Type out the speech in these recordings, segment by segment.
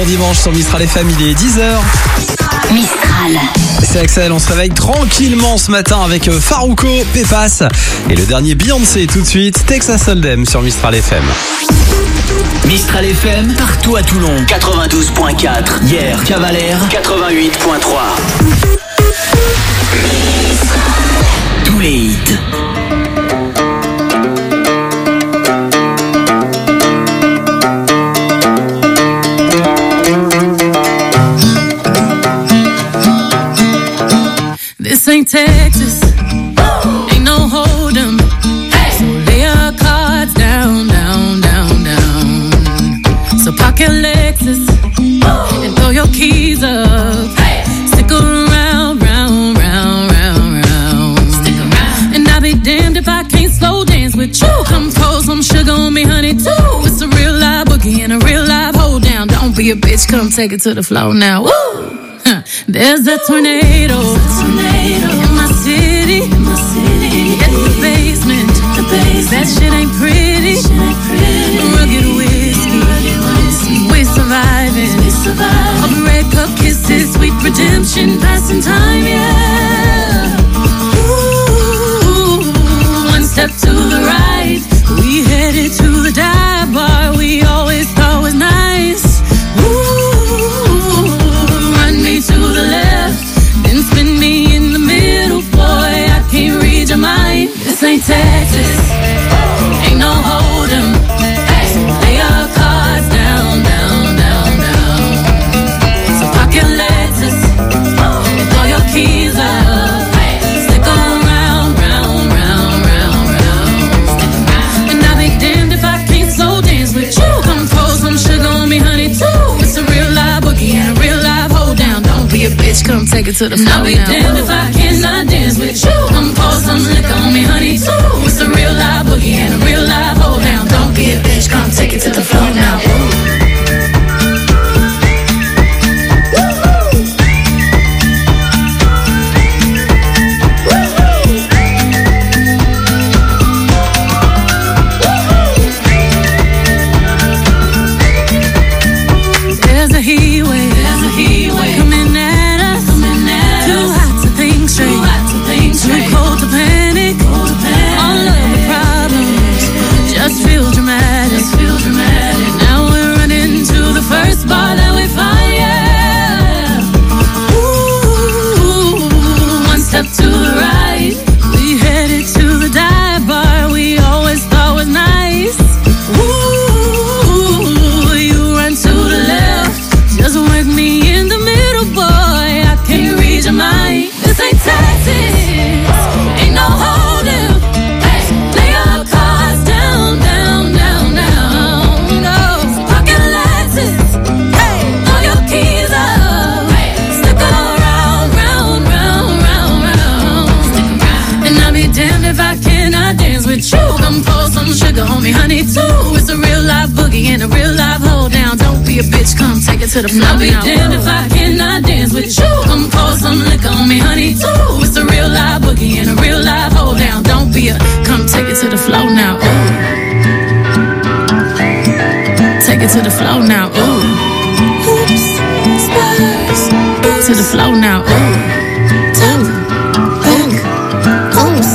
dimanche sur Mistral FM, il est 10h. Mistral. C'est Axel, on se réveille tranquillement ce matin avec Farruko, Pépas et le dernier Beyoncé tout de suite, Texas Hold'em sur Mistral FM. Mistral FM, partout à Toulon, 92.4. Hier, Cavalère, 88.3. Tous les hits. This ain't Texas, ain't no hold'em. So lay your cards down, down, down, down. So park your Lexus and throw your keys up. Stick around, round, round, round, round. Stick around. And I'll be damned if I can't slow dance with you. Come pour some sugar on me, honey, too. It's a real live boogie and a real live hold down. Don't be a bitch, come take it to the floor now. Woo! There's a tornado in my city. At the basement. That shit ain't pretty. Rugged whiskey. We surviving. All the red cup kisses, sweet redemption, passing time, yeah. Ooh, one step to the right, we headed to the dive bar we always thought was nice. To the left, then spin me in the middle, boy, I can't read your mind. This ain't Texas, ain't no hold'em. Lay your cards down, down, down, down. So park your Lexus and throw your keys up. Stick around, round, round, round, round. And I'll be damned if I can't slow dance with you. Come pour some sugar on me, honey, too. It's a real live boogie and a real live hold down. Don't be a bitch, come take it to the floor. I'll be damned if I cannot dance with you. Come pour some liquor on me, honey, too. It's a real live boogie and a real live hold down. Don't be a bitch, come take it to the floor now. There's a heat wave coming at us. Too hot to think straight, too cold to panic. All of the problems just feel dramatic. Now we're running to the first bar that we find, yeah. Ooh, one step to the right, we headed to the dive bar we always thought was nice. Ooh, you run to the left, just work me in the middle, boy, I can't read your mind. This ain't Texas, ain't no hold'em. Lay your cards down, down, down, down. No, pocket Lexus, throw your keys up. Stick around, round, round, round, round. And I'll be damned if I cannot dance with you. Come pour some sugar on me, honey, too. It's a real live boogie and a real live hold down. Don't be a bitch, come take it to the floor. I'll be damned if I cannot dance with you. Come pour some liquor on me, honey, too. It's a real live boogie and a real live hold down. Don't be a, come take it to the floor now. Ooh. Take it to the floor now. Ooh. Oops, spurs. To the floor now. Ooh. Ooh. Oops.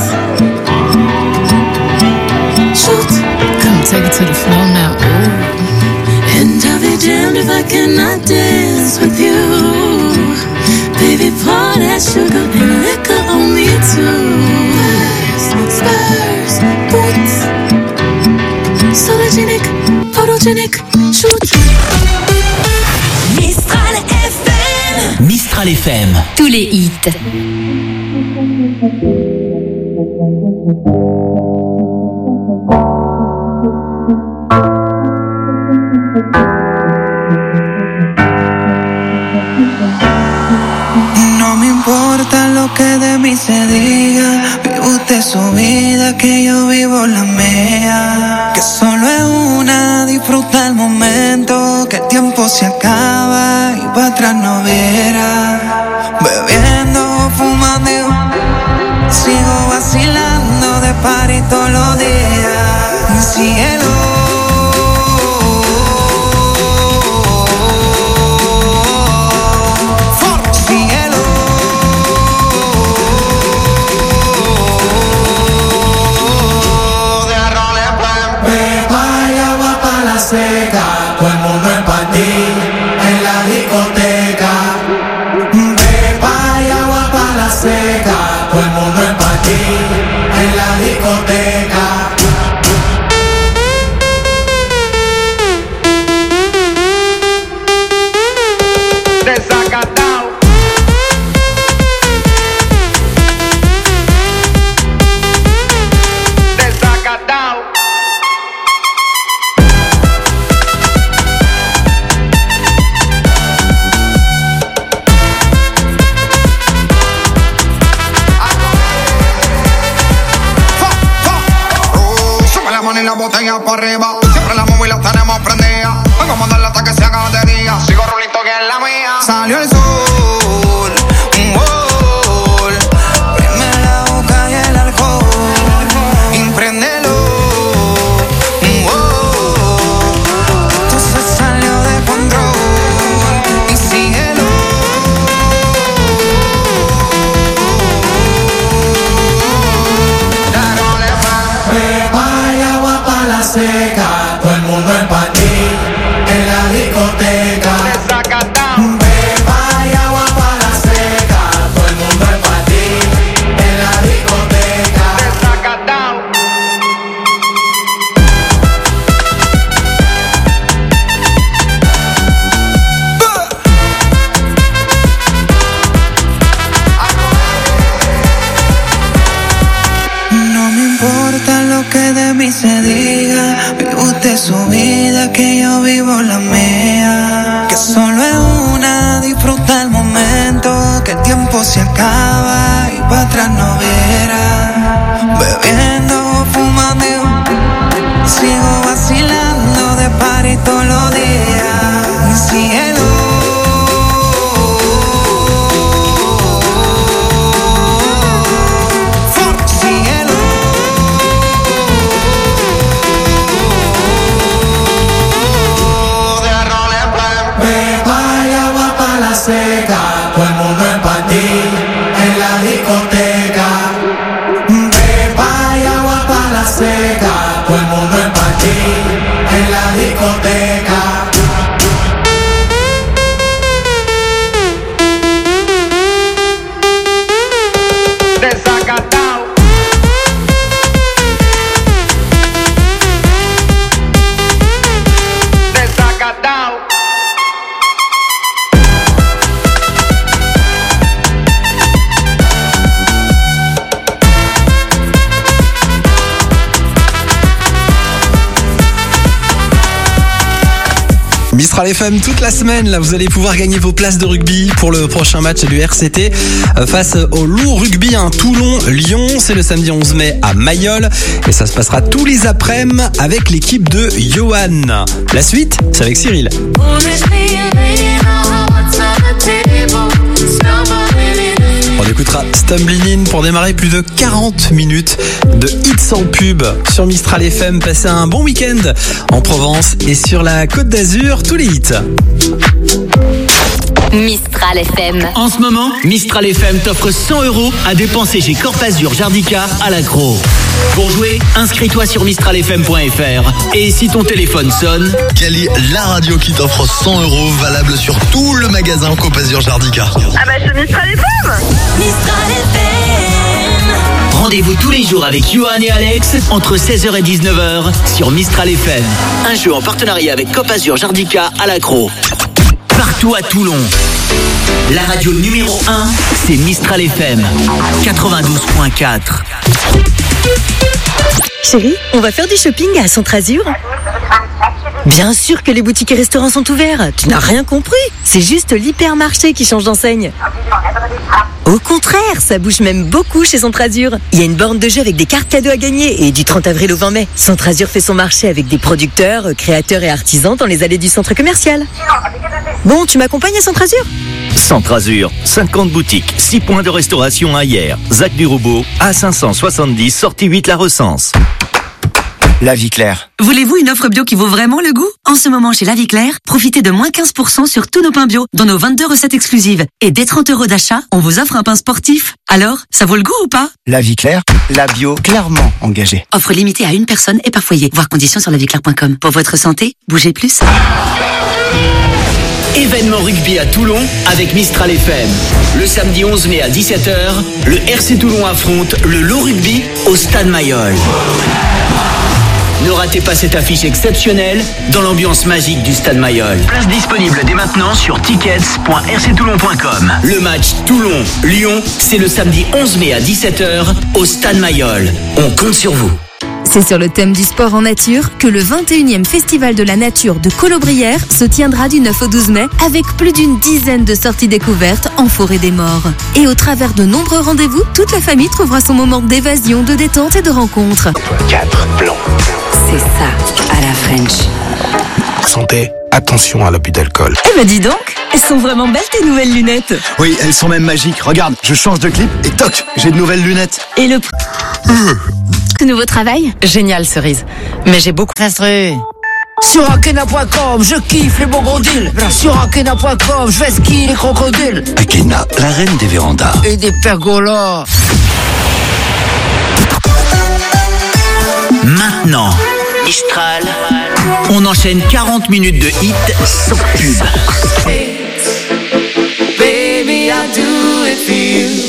Shoot. Come take it to the floor now. Ooh. And I'll be damned if I cannot dance with you. Baby, pour that sugar and liquor on me too. Spurs, boots, sologenic, photogenic, shoot. Mistral FM. Mistral FM. Tous les hits. No me importa lo que de mí se diga, vive usted su vida, que yo vivo la mía. Que solo es una, disfruta el momento, que el tiempo se acaba y para atrás no viera. Bebiendo, fumando, sigo vacilando de party todos los días. Cielo, discoteca. Desacatado. Desacatado. Sube la mano y la botella para arriba. Siempre la móvil la tenemos prendida. Hoy vamos a darle hasta que se haga de día. Sigo rulito que es la mía. Salió el sol, un gol. Prende la boca y el alcohol. Impréndelo, un gol. Esto se salió de control. Y síguelo. Pepa y agua pa' la seca. Todo el mundo en patí en la discoteca. Desacatado. Pepa y agua pa' la seca. Todo el mundo en patí en la discoteca. Desacatado. No me importa lo que de mí se diga. Vive usted su vida, que yo vivo la mía. Que solo es una, disfruta el momento. Que el tiempo se acaba y para atrás no verá. Bebiendo, fumando, sigo vacilando de party todos los días. Y cielo. Síguelo. De roleplay. Pepa y agua pa' la seca. Todo el mundo en patí en la discoteca. Pepa y agua pa' la seca. Todo el mundo en patí en la discoteca. Desacatado. Desacatado. Mistral FM toute la semaine, là vous allez pouvoir gagner vos places de rugby pour le prochain match du RCT face au Loup Rugby, Toulon-Lyon. C'est le samedi 11 mai à Mayol et ça se passera tous les après-midi avec l'équipe de Johan. La suite, c'est avec Cyril. On écoutera Stumbling In pour démarrer plus de 40 minutes de hits sans pub sur Mistral FM. Passez un bon week-end en Provence et sur la Côte d'Azur, tous les hits. Mistral FM. En ce moment, Mistral FM t'offre 100 € à dépenser chez Corpazur Jardica à l'Accro. Pour jouer, inscris-toi sur mistralfm.fr et si ton téléphone sonne, Cali, la radio qui t'offre 100 € valable sur tout le magasin Corpazur Jardica. Ah bah c'est Mistral FM. Mistral FM. rendez-vous tous les jours avec Johan et Alex entre 16h et 19h sur Mistral FM. Un jeu en partenariat avec Corpazur Jardica à l'Accro. Partout à Toulon. La radio numéro 1, c'est Mistral FM 92.4. Chérie, on va faire du shopping à Centrazur. Bien sûr que les boutiques et restaurants sont ouverts. Tu n'as rien compris. C'est juste l'hypermarché qui change d'enseigne. Au contraire, ça bouge même beaucoup chez Centrazur. Il y a une borne de jeu avec des cartes cadeaux à gagner et du 30 avril au 20 mai. Centrazur fait son marché avec des producteurs, créateurs et artisans dans les allées du centre commercial. Bon, tu m'accompagnes à Centrazur ? Centrazur, 50 boutiques, 6 points de restauration à Hyères, Zac du Roubaud, A570, sortie 8 La Recense. La Vie Claire. Voulez-vous une offre bio qui vaut vraiment le goût ? En ce moment chez La Vie Claire, profitez de moins 15% sur tous nos pains bio, dont nos 22 recettes exclusives. Et dès 30 € d'achat, on vous offre un pain sportif. Alors, ça vaut le goût ou pas ? La Vie Claire, la bio clairement engagée. Offre limitée à une personne et par foyer. Voir conditions sur laviclaire.com. Pour votre santé, bougez plus. Événement rugby à Toulon avec Mistral FM. Le samedi 11 mai à 17h, le RC Toulon affronte le Lot Rugby au Stade Mayol. Ne ratez pas cette affiche exceptionnelle dans l'ambiance magique du Stade Mayol. Place disponible dès maintenant sur tickets.rctoulon.com. Le match Toulon-Lyon, c'est le samedi 11 mai à 17h au Stade Mayol. On compte sur vous. C'est sur le thème du sport en nature que le 21e Festival de la Nature de Colobrières se tiendra du 9 au 12 mai avec plus d'une dizaine de sorties découvertes en forêt des morts. Et au travers de nombreux rendez-vous, toute la famille trouvera son moment d'évasion, de détente et de rencontre. 4 plans. C'est ça, à la French. Santé, attention à l'abus d'alcool. Eh ben dis donc, elles sont vraiment belles tes nouvelles lunettes. Oui, elles sont même magiques. Regarde, je change de clip et toc, j'ai de nouvelles lunettes. Et le Nouveau travail? Génial, Cerise. Mais j'ai beaucoup frustré. Sur Akena.com, je kiffe les bons gros deals. Sur Akena.com, je vais skier les crocodiles. Akena, la reine des vérandas. Et des pergolas. Maintenant, Mistral, on enchaîne 40 minutes de hit sans pub. Baby, I do it for you.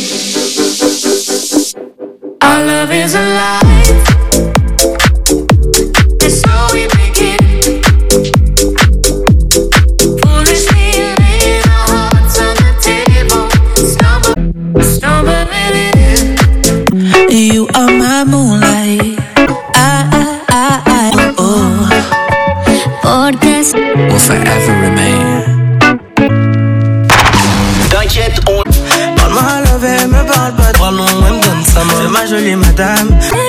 Our love is alive. And so we begin. Foolishly laying our hearts on the table. Stumbling in. You are my moonlight. Will forever remain. T'inquiète, on... Maman love me parle pas trop long, elle me donne sa main. C'est ma jolie madame.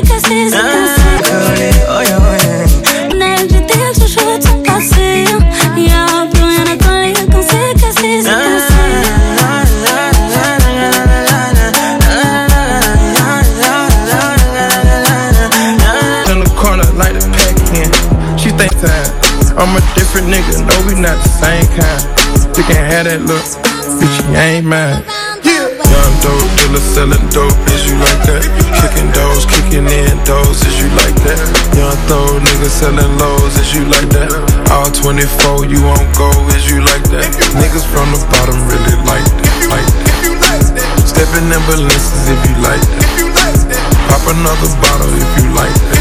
In the corner like the pack in. She think time. I'm a different nigga, no, we not the same kind. You can have that look, bitch, you ain't mine. Young dope dealer selling dope, is you like that? Kicking doors, kicking in doors, is you like that? Young throw nigga selling lows, is you like that? All 24, you won't go, is you like that? Niggas from the bottom really like that, like that. Stepping in balances if you like that. Pop another bottle if you like that.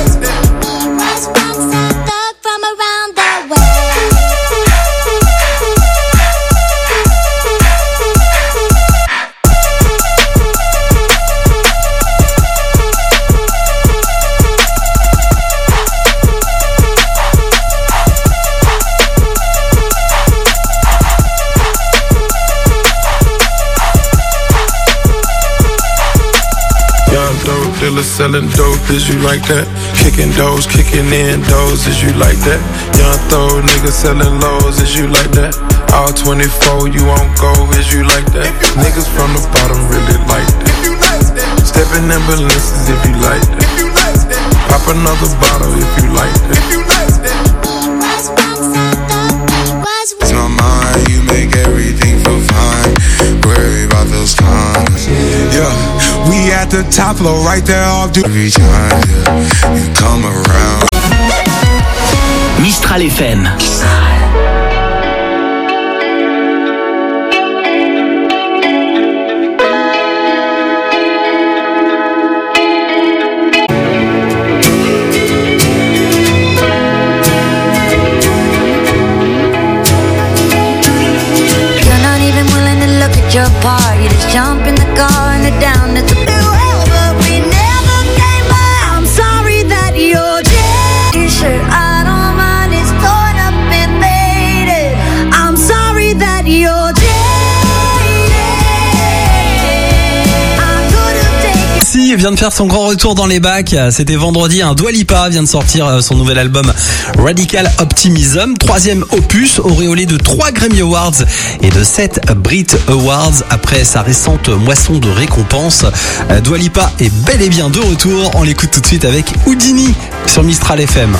Selling dope, is you like that? Kicking doors, kicking in doors, is you like that? Young throw nigga selling lows, is you like that? All 24, you won't go, is you like that? Niggas from the bottom really like that. Stepping in balances if you like that. Pop another bottle if you like that. It's my mind, you make everything feel fine. Worry about those cons. Yeah. We at the top floor, right there off the every time you come around. Mistral FM. You're not even willing to look at your part. You just jump in the car and head down at the vient de faire son grand retour dans les bacs. C'était vendredi. Dua Lipa vient de sortir son nouvel album Radical Optimism, 3e opus, auréolé de 3 Grammy Awards et de 7 Brit Awards. Après sa récente moisson de récompenses, Dua Lipa est bel et bien de retour. On l'écoute tout de suite avec Houdini sur Mistral FM.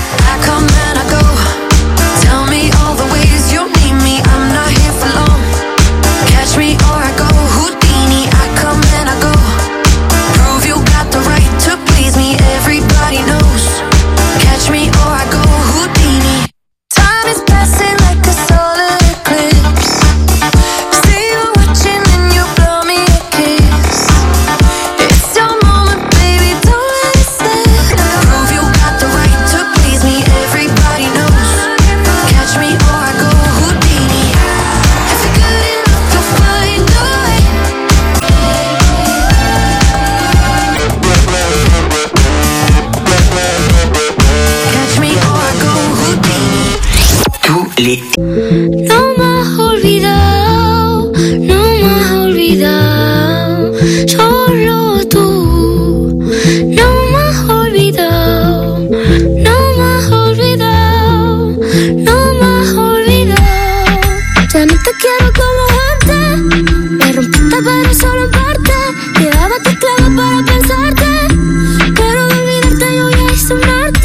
Time is passing like a solar eclipse. les... No me has olvidado, no me has olvidado, solo tú. No me has olvidado, no me has olvidado, no me has olvidado. Ya no te quiero como antes, me rompiste pero solo en parte. Llevaba tus claves para pensarte, pero de olvidarte yo ya hice un arte.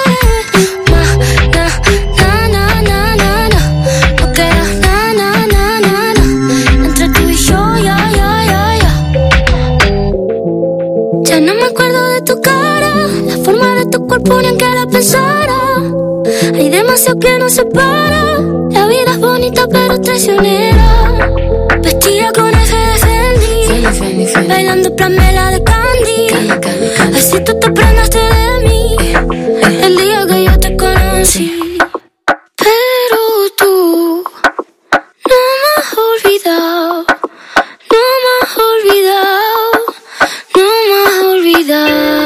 Ni aunque la pensara, hay demasiado que nos separa. La vida es bonita pero traicionera. Vestida con eje de Fendi, bailando Pamela de Candy. Así tú te prendaste de mí el día que yo te conocí. Pero tú no me has olvidado, no me has olvidado, no me has olvidado.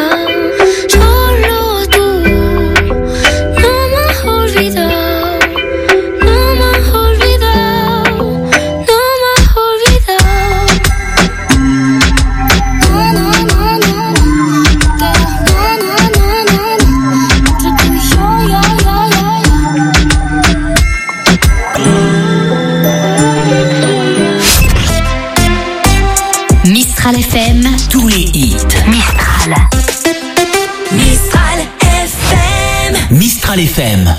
FM, tous les hits. Mistral. Mistral FM. Mistral FM.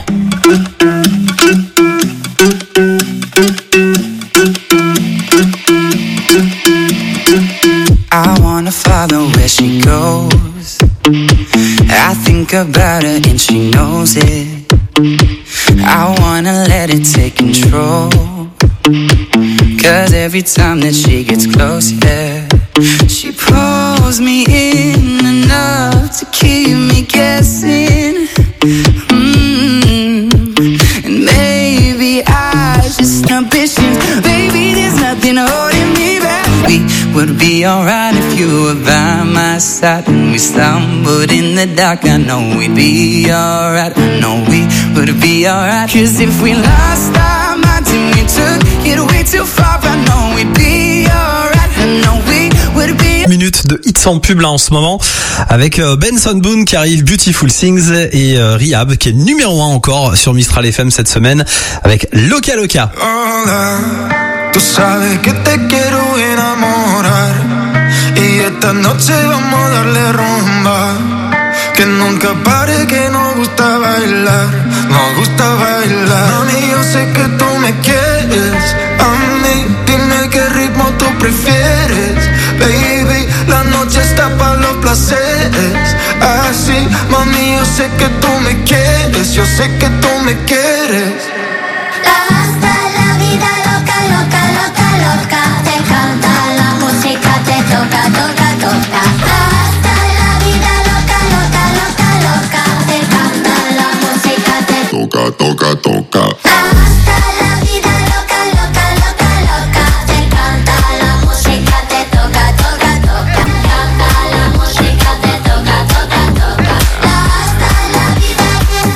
I wanna follow where she goes. I think about her and she knows it. I wanna let it take control. 'Cause every time that she gets close, yeah, she pulls me in enough to keep me guessing. And maybe I just ambitions. Baby, there's nothing holding me back. We would be alright if you were by my side. When we stumbled in the dark, I know we'd be alright. I know we would be alright. 'Cause if we lost our minds and we took it way too far, I know we'd be alright. I know we would be. Minute de hits en pub là en ce moment avec Benson Boone qui arrive, Beautiful Things, et Rihab qui est numéro 1 encore sur Mistral FM cette semaine avec Loca Loca. Hola, tú sabes que te quiero enamorar y esta noche vamos a darle rumba, que nunca pare, que nos gusta bailar, nos gusta bailar. Mami, yo sé que tú me quieres, a mí dime qué ritmo tú prefieres. Baby, la noche está para los placeres. Así, mami, yo sé que tú me quieres, yo sé que tú me quieres. Hasta la vida loca, loca, loca, loca. Te canta la música, te toca, toca, toca. Hasta la vida loca, loca, loca, loca. Te canta la música, te toca, toca, toca. Hasta la vida loca, loca, loca, loca. Te canta la música, te toca, toca, toca. Canta la música, te toca, toca, toca. Hasta la vida,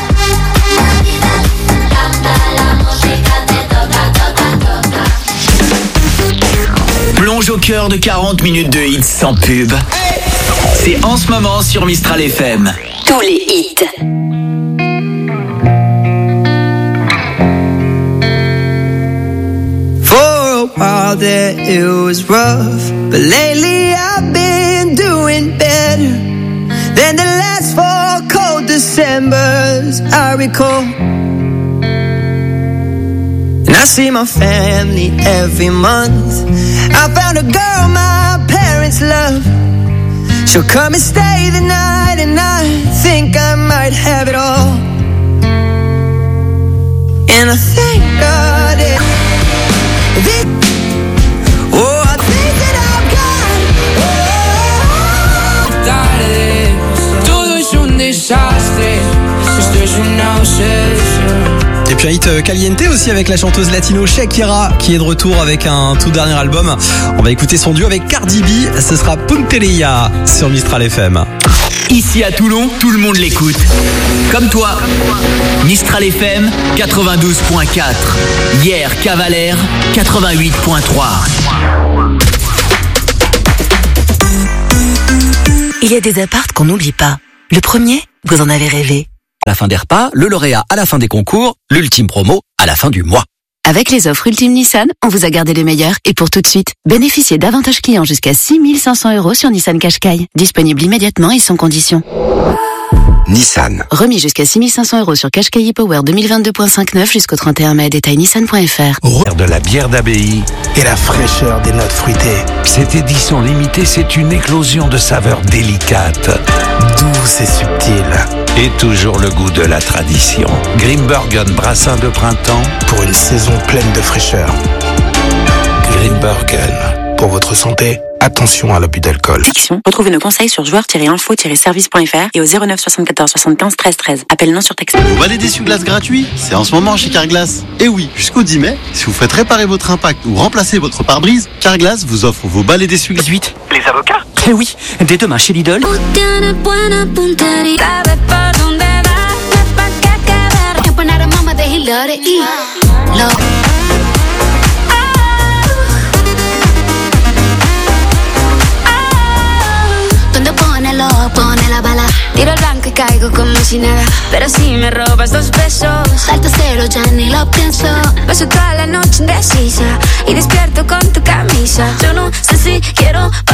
canta la música, te toca, toca, toca. Plonge au cœur de 40 minutes de hits sans pub. C'est en ce moment sur Mistral FM. Tous les hits. For a while there it was rough, but lately I've been doing better than the last 4 cold Decembers I recall. And I see my family every month. I found a girl my parents love. She'll come and stay the night, and I think I might have it all. And I thank God I think that I've got Tarde, todo es un desastre. Esto es una obsesión. Et puis un hit caliente aussi avec la chanteuse latino Shakira qui est de retour avec un tout dernier album. On va écouter son duo avec Cardi B. Ce sera Punteria sur Mistral FM. Ici à Toulon, tout le monde l'écoute. Comme toi. Mistral FM 92.4. Hier, Cavalère 88.3. Il y a des apparts qu'on n'oublie pas. Le premier, vous en avez rêvé. À la fin des repas, le lauréat à la fin des concours, l'ultime promo à la fin du mois. Avec les offres Ultime Nissan, on vous a gardé les meilleurs et pour tout de suite, bénéficiez d'avantages clients jusqu'à 6 500 € sur Nissan Qashqai. Disponible immédiatement et sans condition. Nissan. Remis jusqu'à 6 500 € sur Qashqai e-Power 2022.59 jusqu'au 31 mai. Détail nissan.fr. De la bière d'abbaye et la fraîcheur des notes fruitées. Cette édition limitée, c'est une éclosion de saveurs délicates, douces et subtiles. Et toujours le goût de la tradition. Grimbergen Brassin de printemps pour une saison pleine de fraîcheur. Grimbergen. Pour votre santé, attention à l'abus d'alcool. Fiction. Retrouvez nos conseils sur joueurs-info-service.fr et au 09 74 75 13 13. Appel non surtexté. Vous valez d'essuie-glace gratuit? C'est en ce moment chez Carglass. Et oui, jusqu'au 10 mai, si vous faites réparer votre impact ou remplacer votre pare-brise, Carglass vous offre vos balais d'essuie-glace. Les avocats? Eh oui, dès demain chez Lidl. Pone la bala, tiro el blanco y caigo como si nada. Pero si me robas 2 pesos, salto cero, ya ni lo pienso. Paso toda la noche indecisa y despierto con tu camisa. Yo no sé si quiero